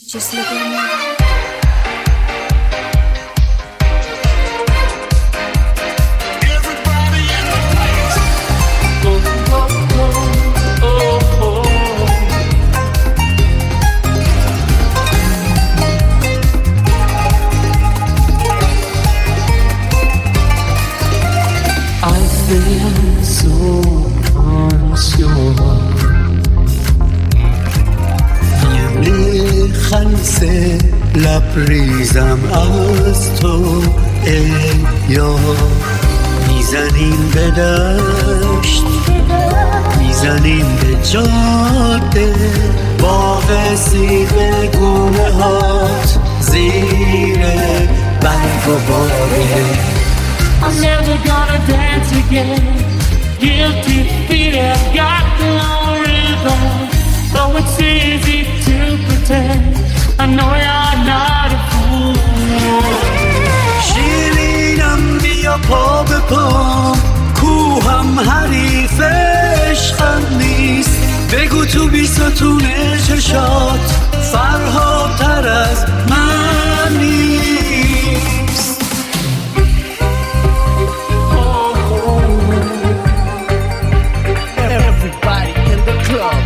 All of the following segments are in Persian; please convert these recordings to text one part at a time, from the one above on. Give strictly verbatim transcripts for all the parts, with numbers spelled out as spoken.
Just look at me. خلصه لبریزم از تو ای یار، میزنیم به دشت، میزنیم به جاده، باغ سیب گونه هات زیر برگ و باده. I'm never gonna dance again. Guilty feet have got no rhythm. Though it's easy to pretend, I know you're not a fool. شیرینم بیا پا به پا، کوهم حریف عشقم نیست. بگو تو بی ستونه چشات فرهادتر از من نیست. Everybody in the club.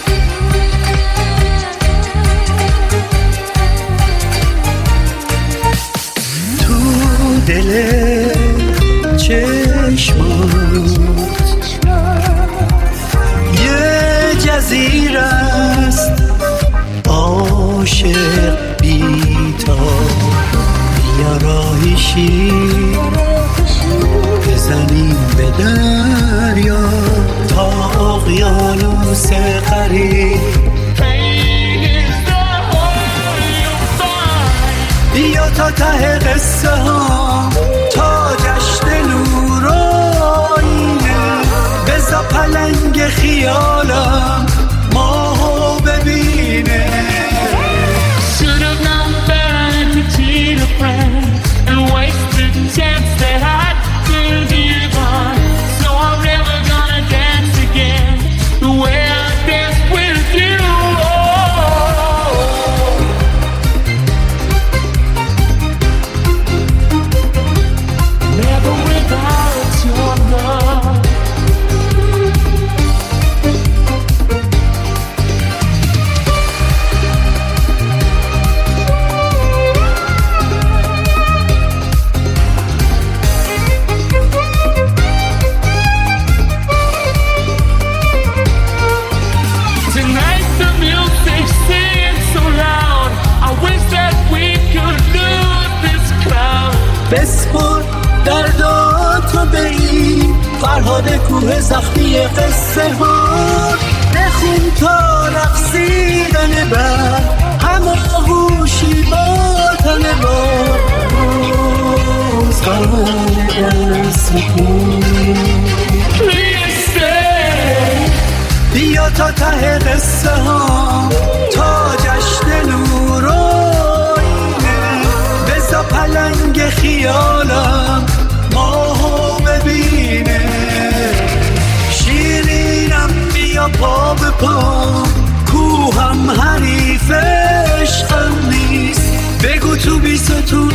دل چشمات یه جزیره است عاشق بی‌تا، بیا راهیشی بزنیم به دریا تا اقیانوس قریب. بیا تا ته قصه ها، تا جشن نور و آینه، بزا پلنگ خیالم ماهو ببینه. Should have known better to cheat a friend and waste the chance that I could give on. So I'm never gonna dance again the way I danced with you. Never without your love. Tonight the music's singing so loud. I wish that we could lose this crowd. بسپر درداتو به این فرهاد کوه زخمی قصه ها، بخون تا رقصیدن بر هماغوشی با تن بار. روزگار در سکون Please stay. بیا تا ته قصه ها، تا جشن نور و آینه، بزا پلنگ خیالم ماهو ببینه. شیرینم بیا پا به پا، کوهم حریف عشقم نیست. بگو تو بی ستون